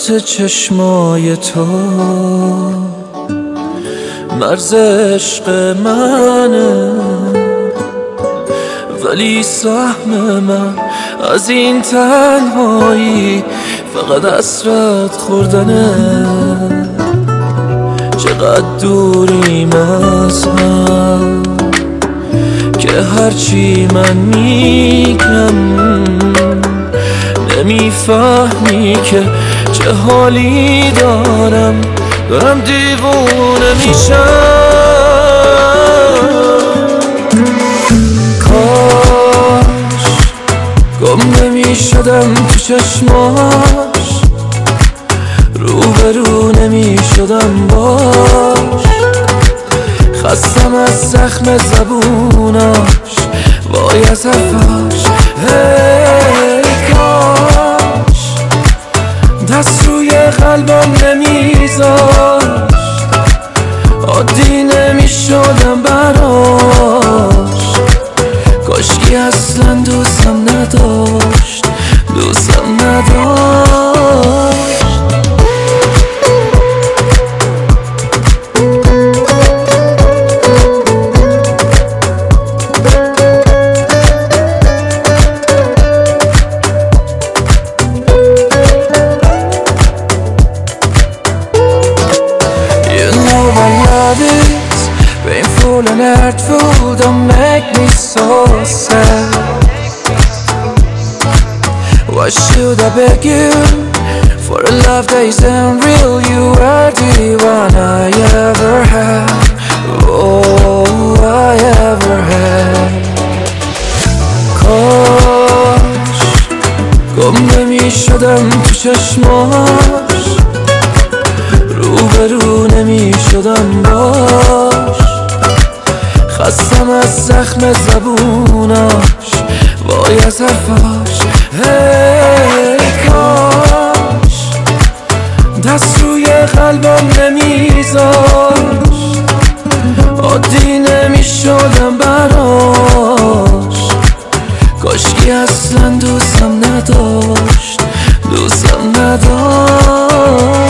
وسط چشمای تو مرز عشق منه، ولی سهم من از این تنهایی فقط حسرت خوردنه. چقدر دوریم از هم که هرچی من میگم نمیفهمی که چه حالی دارم دیوونه میشم. کاش گم نمیشدم تو چشماش، روبرو نمیشدم باش، خستم از زخم زبوناش وای از حرفاش. هی کاش دست روی قلبم نمیذاشت، عادی نمیشدم براش، کاشکی اصلا دوستم نداشت، دوستم نداشت. Painful and hurtful, don't make me so sad. Why should I beg you for a love that isn't real? You are the one I ever had, oh I ever had. کاش گم نمیشدم تو چشماش، روبرو نمیشدم باش، خستم از زخم زبوناش وای از حرفاش. هی کاش دست روی قلبم نمیذاشت، عادی نمیشدم براش، کاشکی اصلا دوستم نداشت، دوستم نداشت.